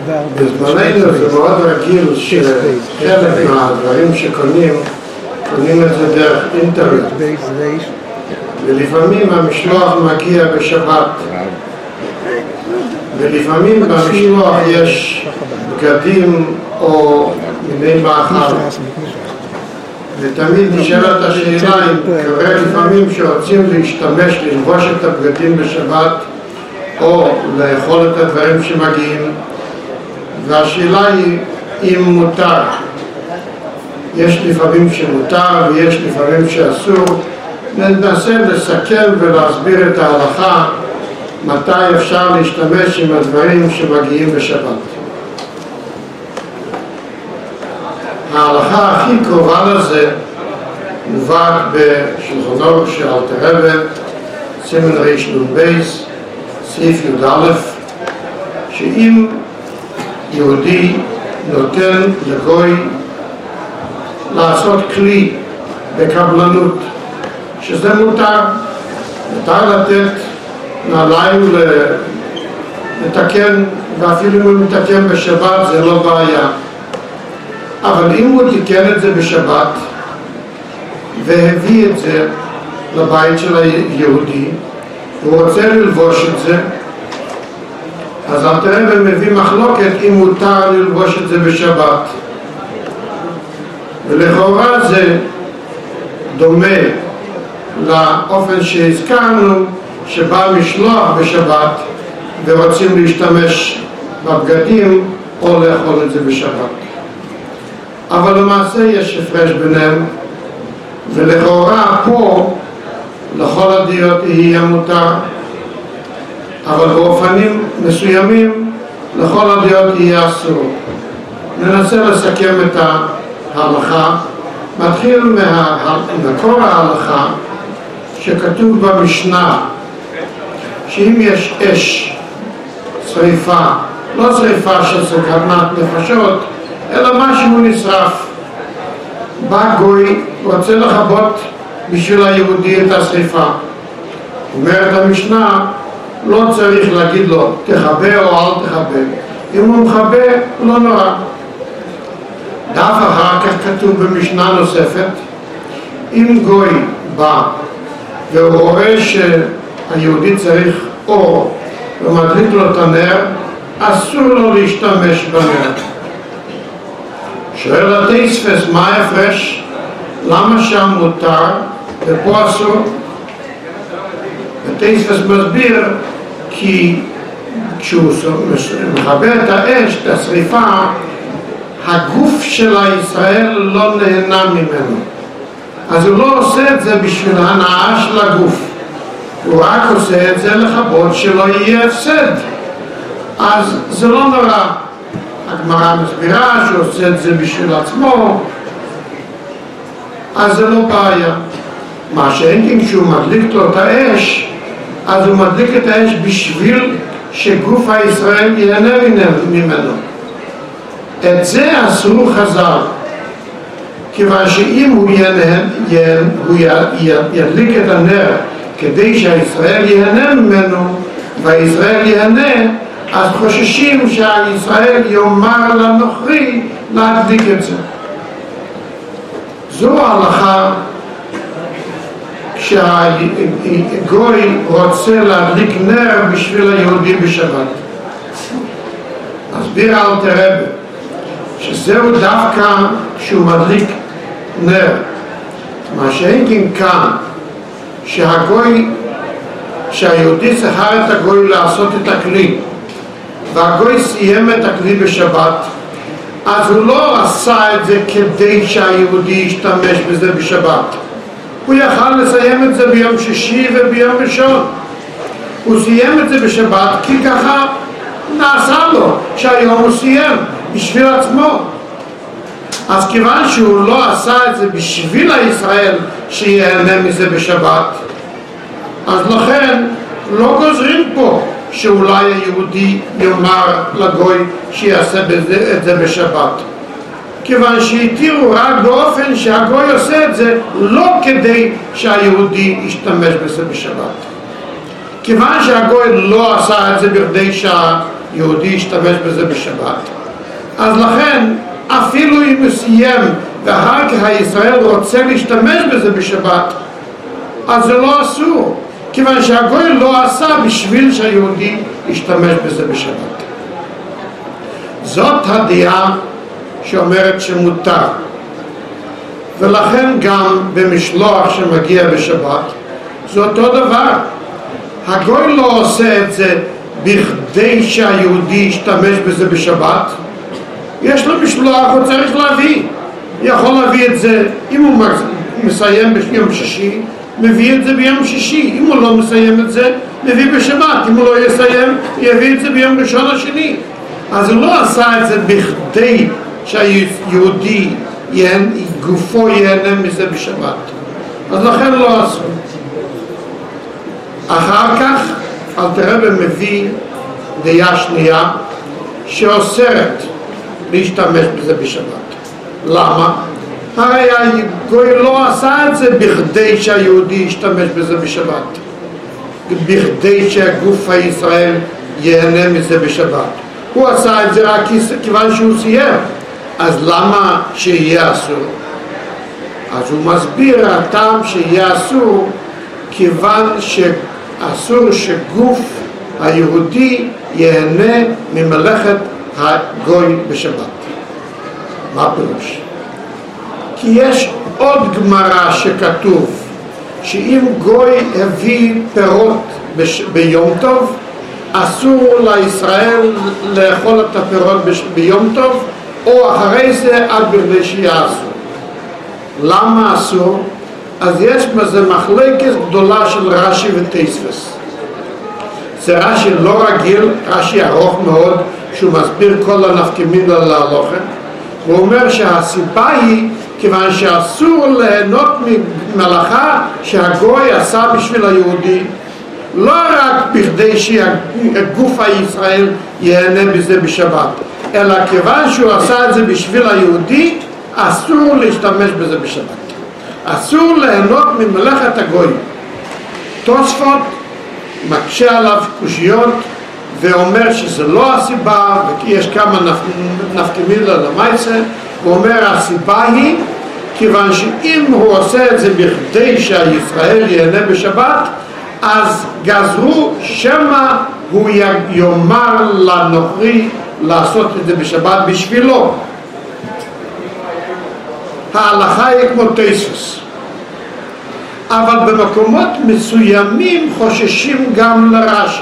בזמננו זה מאוד רגיל שחלק מהדברים שקונים את זה דרך אינטרנט, ולפעמים המשלוח מגיע בשבת, ולפעמים במשלוח יש בגדים או מיני מאכל, ותמיד נשאלת השאלה אם קורה לפעמים שרוצים להשתמש, ללבוש את הבגדים בשבת או לאכול את הדברים שמגיעים, והשאלה היא אם מותר. יש לפעמים שמותר ויש לפעמים שאסור. ננסה לסכם ולהסביר את ההלכה מתי אפשר להשתמש עם הדברים שמגיעים בשבת. ההלכה הכי קרובה לזה מובאת בשולחנו של אלתר רבי, סימן רנ"ב, סעיף י"א, שאם יהודי נותן לגוי לעשות כלי בקבלנות, שזה מותר לתת נעליים לתקן, ואפילו אם הוא מתקן בשבת זה לא בעיה. אבל אם הוא תיקן את זה בשבת והביא את זה לבית של היהודי, הוא רוצה ללבוש את זה, אז אלתר רבי מביא מחלוקת אם מותר ללבוש את זה בשבת. ולכאורה זה דומה לאופן שהזכרנו, שבא משלוח בשבת ורוצים להשתמש בבגדים או לאכול את זה בשבת. אבל למעשה יש הפרש ביניהם, ולכאורה פה לכל הדעות יהיה מותר, אבל באופנים מסוימים לכל הדעות יהיה אסור. ננסה לסכם את ההלכה. מתחיל ממקור ההלכה שכתוב במשנה שאם יש אש, שריפה, לא שריפה של סכנת נפשות, אלא משהו נשרף, בא גוי, רוצה לכבות בשביל היהודי את השריפה. אומרת המשנה, לא צריך להגיד לו תכבה או אל תכבה, אם הוא מכבה לא נורא. דף אחר כך כתוב במשנה נוספת, אם גוי בא והוא רואה שהיהודי צריך אור ומדליק לו את הנר, אסור לו להשתמש בנר. שואל התוספות, מה ההפרש? למה שם מותר ופה אסור? התוספות מסביר כי כשהוא מכבה את האש, את השריפה, הגוף של הישראל לא נהנה ממנו. אז הוא לא עושה את זה בשביל ההנאה של הגוף, הוא רק עושה את זה לכבות שלא יהיה הפסד. אז זה לא נורא. הגמרא מסבירה שהוא עושה את זה בשביל עצמו, אז זה לא בעיה. מה שאין כשהוא מדליק לו את האש, אז הוא מדליק את האש בשביל שגוף הישראל ייהנה ממנו. את זה אסור חז"ל, כיוון שאם הוא ידליק את הנר כדי שהישראל ייהנה ממנו והישראל ייהנה, אז חוששים שהישראל יאמר לנוכרי להדליק את זה. זו ההלכה כשהגוי רוצה להדליק נר בשביל היהודי בשבת. הסביר אלתר רבי שזהו דווקא כשהוא מדליק נר. מה שאין כאן שהיהודי שכר את הגוי לעשות את הכלי, והגוי סיים את הכלי בשבת, אז הוא לא עשה את זה כדי שהיהודי ישתמש בזה בשבת. הוא יכל לסיים את זה ביום שישי וביום ראשון. הוא סיים את זה בשבת כי ככה נעשה לו שהיום הוא סיים בשביל עצמו. אז כיוון שהוא לא עשה את זה בשביל הישראל שיהנה מזה בשבת, אז לכן לא גוזרים פה שאולי היהודי יאמר לגוי שיעשה את זה בשבת, כיוון שהתירו רק באופן שהגוי עושה את זה לא כדי שהיהודי ישתמש בזה בשבת. כיוון שהגוי לא עשה את זה בכדי יהודי ישתמש בזה בשבת. אז לכן אפילו אם הוא סיים ואחר כך הישראל רוצה להשתמש בזה בשבת, אז זה לא אסור, כיוון שהגוי לא עשה בשביל שהיהודי ישתמש בזה בשבת. זאת הדעה שאומרת שמותר, ולכן גם במשלוח שמגיע בשבת זה אותו דבר. הגוי לא עושה את זה בכדי שהיהודי ישתמש בזה בשבת. יש לו משלוח, הוא צריך להביא, יכול להביא את זה. אם הוא מסיים ביום שישי, מביא את זה ביום שישי. אם הוא לא מסיים את זה, מביא בשבת. אם הוא לא יסיים, יביא את זה ביום ראשון או שני. אז הוא לא עשה את זה בכדי שהיהודי גופו ייהנה מזה בשבת, אז לכן לא עשו. אחר כך אלתר רבי מביא דעה שנייה שאוסרת להשתמש בזה בשבת. למה? הרי הגוי לא עשה את זה בכדי שהיהודי ישתמש בזה בשבת, בכדי שהגוף הישראל ייהנה מזה בשבת. הוא עשה את זה רק כיוון שהוא סיים. אז למה שיהיה אסור? אז הוא מסביר הטעם שיהיה אסור, כיוון שאסור שגוף היהודי ייהנה ממלאכת הגוי בשבת. מה פירוש? כי יש עוד גמרא שכתוב שאם גוי הביא פירות ביום טוב, אסור לישראל לאכול את הפירות ביום טוב, או אחרי זה עד בכדי שיהיה אסור. למה אסור? אז יש בזה מחלקת גדולה של רש"י ותוספות. זה רש"י לא רגיל, רש"י ארוך מאוד, שהוא מסביר כל הנפקמינה להלכה. הוא אומר שהסיבה היא כיוון שאסור ליהנות ממלאכה שהגוי עשה בשביל היהודי, לא רק בכדי שהגוף הישראל ייהנה בזה בשבת, אלא כיוון שהוא עשה את זה בשביל היהודי, אסור להשתמש בזה בשבת. אסור ליהנות ממלאכת הגוי. תוספות מקשה עליו קושיות ואומר שזה לא הסיבה, וכי יש כמה נפקמינה למעשה. הוא אומר הסיבה היא כיוון שאם הוא עושה את זה בכדי שהישראל ייהנה בשבת, אז גזרו שמא הוא יאמר לנוכרי לעשות את זה בשבת בשבילו. ההלכה היא כמו תוספות, אבל במקומות מסוימים חוששים גם לרש"י.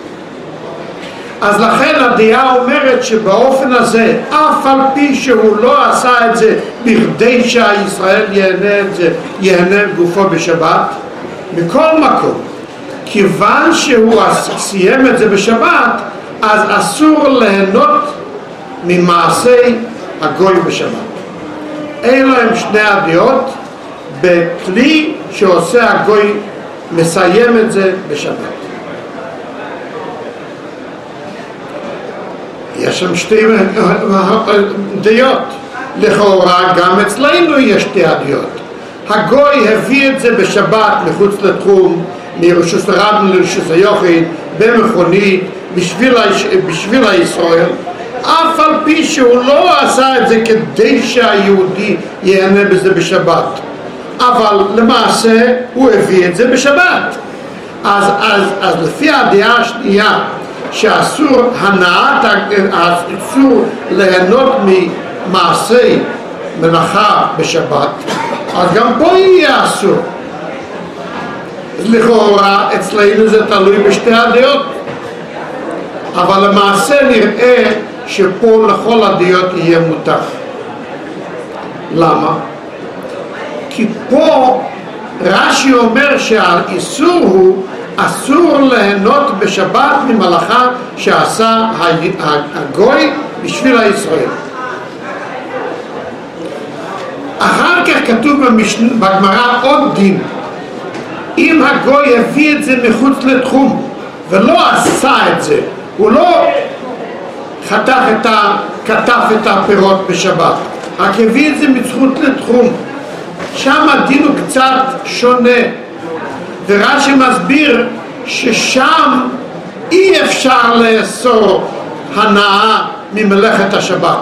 אז לכן הדעה אומרת שבאופן הזה, אף על פי שהוא לא עשה את זה בכדי שהישראל ייהנה גופו בשבת, מכל מקום, כיוון שהוא סיים את זה בשבת, אז אסור ליהנות ממעשי הגוי בשבת. אלו הם שני הדעות בכלי שעושה הגוי מסיים את זה בשבת. יש שם שתי דעות. לכאורה גם אצלנו יש שתי דעות. הגוי הביא את זה בשבת מחוץ לתחום, מרשות הרבים לרשות היחיד, במכונית, בשביל הישראל, אף על פי שהוא לא עשה את זה כדי שהיהודי ייהנה בזה בשבת, אבל למעשה הוא הביא את זה בשבת. אז לפי הדעה השנייה שאסור אסור ליהנות ממעשי מלאכה בשבת, אז גם פה יהיה אסור. לכאורה אצלנו זה תלוי בשתי הדעות, אבל למעשה נראה שפה לכל הדעות יהיה מותר. למה? כי פה רש"י אומר שהאיסור הוא אסור ליהנות בשבת ממלאכה שעשה הגוי בשביל הישראל. אחר כך כתוב בגמרא עוד דין, אם הגוי הביא את זה מחוץ לתחום ולא עשה את זה, הוא לא כתב את הפירות בשבת, רק הביא את זה מחוץ לתחום, שם הדין הוא קצת שונה, ורש"י מסביר ששם אי אפשר לאסור הנאה ממלאכת השבת.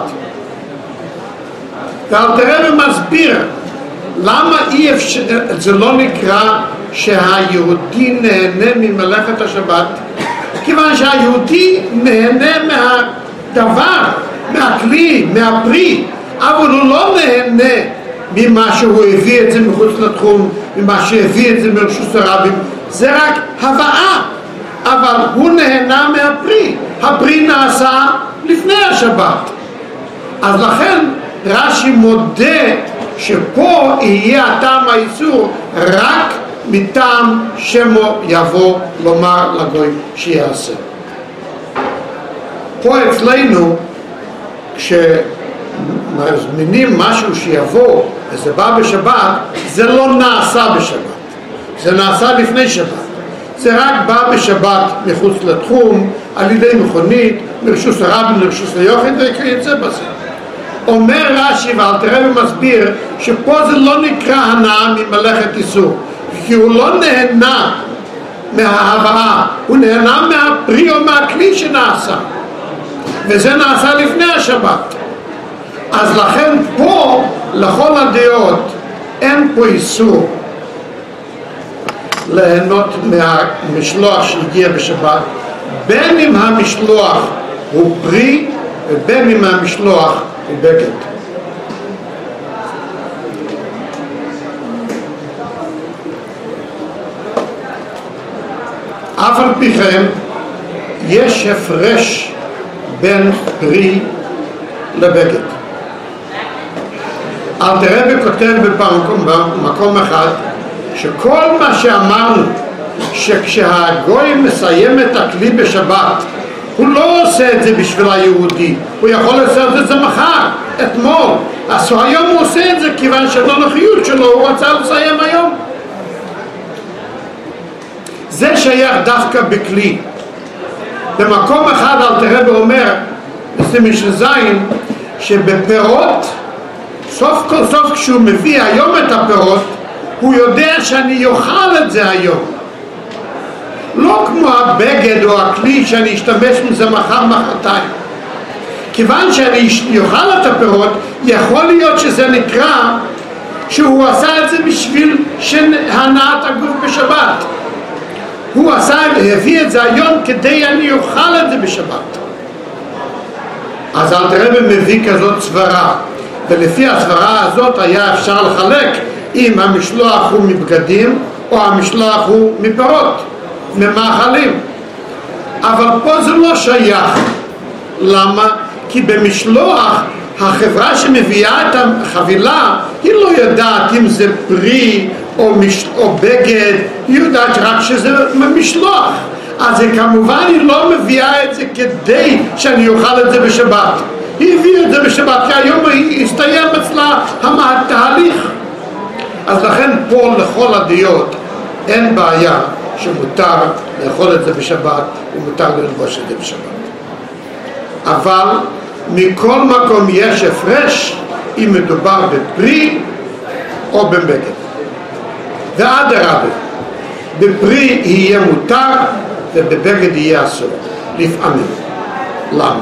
ואלתר רבי מסביר למה אי אפשר, זה לא נקרא שהיהודי נהנה ממלאכת השבת, כיוון שהיהודי נהנה מהדבר, מהכלי, מהפרי, אבל הוא לא נהנה ממה שהוא הביא את זה מחוץ לתחום, ממה שהביא את זה מרשות הרבים, זה רק הבאה, אבל הוא נהנה מהפרי, הפרי נעשה לפני השבת. אז לכן רש"י מודה שפה יהיה הטעם האיסור רק מטעם שמו יבוא לומר לגוי שיעשה. פה אצלנו כשמזמינים משהו שיבוא וזה בא בשבת, זה לא נעשה בשבת, זה נעשה לפני שבת, זה רק בא בשבת מחוץ לתחום על ידי מכונית מרשות הרבים לרשות היוחד וכיוצא בזה. אומר רש"י ואלתר רבי מסביר שפה זה לא נקרא הנאה ממלאכת איסור, כי הוא לא נהנה מההבאה, הוא נהנה מהפרי או מהכלי שנעשה, וזה נעשה לפני השבת. אז לכן פה לכל הדעות אין פה איסור ליהנות מהמשלוח שהגיע בשבת, בין אם המשלוח הוא פרי ובין אם המשלוח הוא בגד. אף על פי כן יש הפרש בין פרי לבגד. אלתר רבי כותב במקום אחד שכל מה שאמרנו שכשהגוי מסיים את הכלי בשבת הוא לא עושה את זה בשביל היהודי, הוא יכול לעשות את זה מחר, אתמול, אז היום הוא עושה את זה כיוון שהנוחיות שלו הוא רצה לסיים היום. זה שייך דווקא בכלי. במקום אחד אלתר רבי אומר בסימן ז' שבפירות סוף כל סוף כשהוא מביא היום את הפירות הוא יודע שאני אוכל את זה היום, לא כמו הבגד או הכלי שאני אשתמש מזה מחר מחרתיים. כיוון שאני אוכל את הפירות, יכול להיות שזה נקרא שהוא עשה את זה בשביל הנעת הגוף בשבת, הוא הביא את זה היום כדי אני אוכל את זה בשבת. אז אלתר רבי מביא כזאת סברה, ולפי הסברה הזאת היה אפשר לחלק אם המשלוח הוא מבגדים או המשלוח הוא מפירות, ממאכלים. אבל פה זה לא שייך. למה? כי במשלוח החברה שמביאה את החבילה היא לא יודעת אם זה פרי או בגד, היא יודעת רק שזה משלוח. אז כמובן היא לא מביאה את זה כדי שאני אוכל את זה בשבת, היא הביאה את זה בשבת כי היום הסתיים אצלה התהליך. אז לכן פה לכל הדעות אין בעיה שמותר לאכול את זה בשבת ומותר ללבוש את זה בשבת. אבל מכל מקום יש הפרש אם מדובר בפרי או בבגד. ואדרבה, בפרי יהיה מותר ובבגד יהיה אסור לפעמים. למה?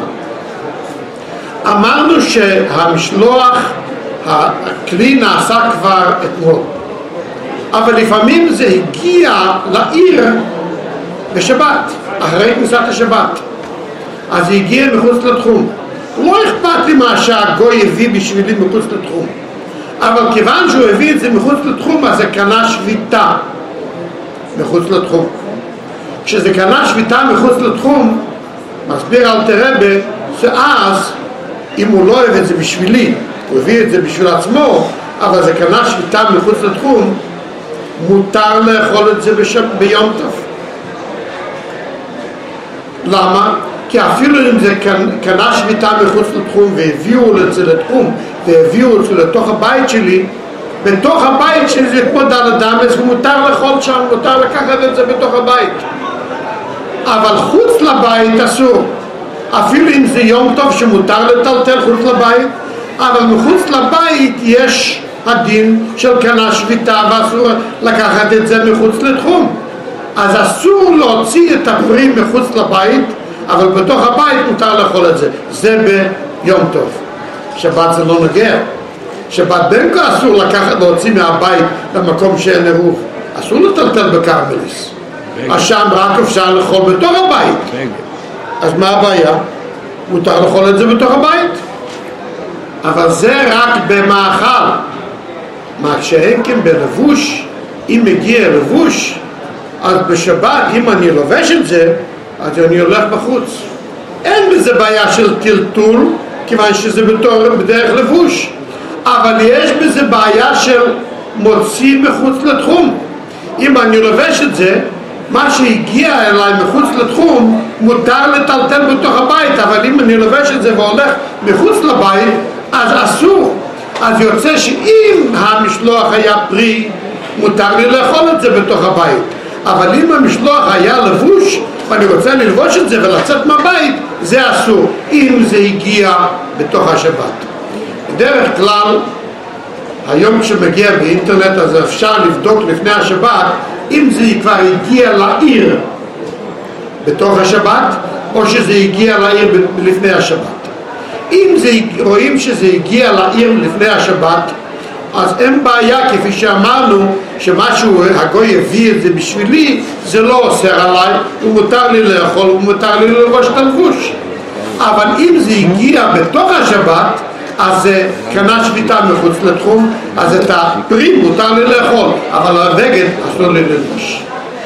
אמרנו שהמשלוח, הכלי נעשה כבר אתמול, אבל לפעמים זה הגיע לעיר בשבת, אחרי כניסת השבת, אז זה הגיע מחוץ לתחום. לא אכפת לי מה שהגוי הביא בשבילי מחוץ לתחום, אבל כיוון שהוא הביא את זה מחוץ לתחום, אז זה קנה שביתה מחוץ לתחום. כשזה קנה שביתה מחוץ לתחום, מסביר אלתר רבי שאז אם הוא לא אוהב את זה בשבילי, הוא הביא את זה בשביל עצמו, אבל זה קנה שביתה מחוץ לתחום, מותר לאכול את זה ביום טוב. למה? כי אפילו אם זה קנה שביתה מחוץ לתחום והביאו את זה לתחום והביאו את זה לתוך הבית שלי, בתוך הבית שלי זה כמו דלת אמס ומותר לאכול שם, מותר לקחת את זה בתוך הבית, אבל חוץ לבית אסור. אפילו אם זה יום טוב שמותר לטלטל חוץ לבית, אבל מחוץ לבית יש הדין של קנה שביתה ואסור לקחת את זה מחוץ לתחום. אז אסור להוציא את הפרי מחוץ לבית אבל בתוך הבית מותר לאכול את זה. זה ביום טוב. שבת זה לא נוגע. שבת בין כה אסור להוציא מהבית למקום שאין עירוב. אסור לטלטל בקרמליס. אז שם רק אפשר לאכול בתוך הבית. אז מה הבעיה? מותר לאכול את זה בתוך הבית. אבל זה רק במאכל. מה שאין כן בלבוש, אם מגיע לבוש, אז בשבת, אם אני לובש את זה, אז אני הולך בחוץ. אין בזה בעיה של טלטול, כיוון שזה בדרך לבוש. אבל יש בזה בעיה של מוציא מחוץ לתחום. אם אני לובש את זה, מה שהגיע אליי מחוץ לתחום, מותר לטלטל בתוך הבית, אבל אם אני לובש את זה והולך מחוץ לבית, אז אסור. אז יוצא שאם המשלוח היה פרי, מותר לי לאכול את זה בתוך הבית. אבל אם המשלוח היה לבוש, ואני רוצה ללבוש את זה ולצאת מהבית, זה אסור, אם זה הגיע בתוך השבת. בדרך כלל, היום כשמגיע באינטרנט, אז אפשר לבדוק לפני השבת, אם זה כבר הגיע לעיר בתוך השבת, או שזה הגיע לעיר לפני השבת. אם רואים שזה הגיע לעיר לפני השבת, אז אין בעיה, כפי שאמרנו, שמשהו, הגוי הביא את זה בשבילי, זה לא אוסר עליי, ומותר לי לאכול, ומותר לי ללבוש את הלבוש. אבל אם זה הגיע בתוך השבת, אז זה קנה שביתה מחוץ לתחום, אז את הפרי מותר לי לאכול, אבל הבגד אסור לי ללבוש.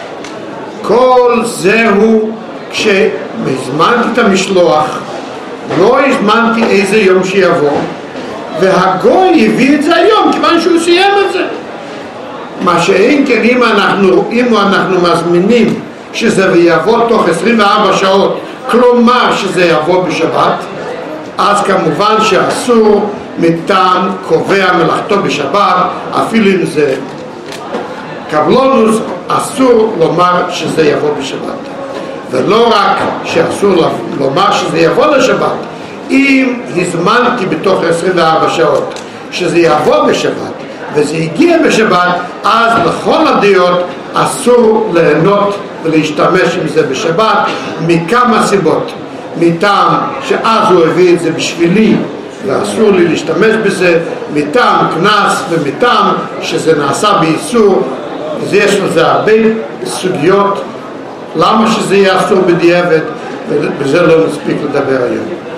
כל זהו כשהזמנתי את המשלוח, לא הזמנתי איזה יום שיבוא, והגוי הביא את זה היום, כיוון שהוא סיים את זה. מה שאין כן, אם אנחנו מזמינים שזה יבוא תוך 24 שעות, כלומר שזה יבוא בשבת, אז כמובן שאסור מטעם קובע מלאכתו בשבת, אפילו אם זה קבלונוס, אסור לומר שזה יבוא בשבת. ולא רק שאסור לומר שזה יבוא לשבת, אם הזמנתי בתוך 24 שעות שזה יבוא בשבת וזה הגיע בשבת, אז לכל הדעות אסור ליהנות ולהשתמש עם זה בשבת, מכמה סיבות. מטעם שאז הוא הביא את זה בשבילי ואסור לי להשתמש בזה, מטעם כנס, ומטעם שזה נעשה באיסור. אז יש לזה הרבה סוגיות למה שזה יהיה אסור בדיעבד, ובזה לא נספיק לדבר היום.